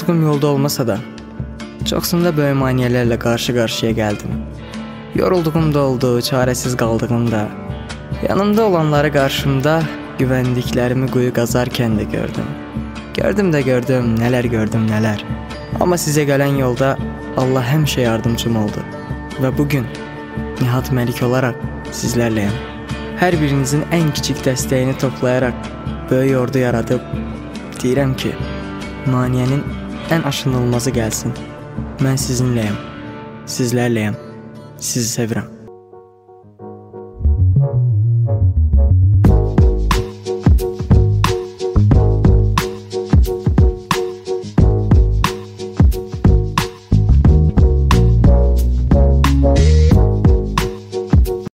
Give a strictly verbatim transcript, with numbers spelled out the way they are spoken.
Yorulduğum yolda olmasa da çoxsunda böyük maneələrlə qarşı-qarşıya gəldim. Yorulduğum da oldu, çarəsiz qaldığım da. Yanımda olanları qarşımda güvəndiklərimi quyu qazarkən də gördüm. Gördüm də gördüm, nələr gördüm, nələr. Amma sizə gələn yolda Allah həmişə yardımcım oldu. Və bugün Nihat Məlik olaraq sizlərləyəm. Hər birinizin ən kiçik dəstəyini toplayaraq böyük ordu yaradıb deyirəm ki, maneənin ən aşınılmazı gəlsin. Mən sizinləyəm, sizlərləyəm, sizi sevirəm.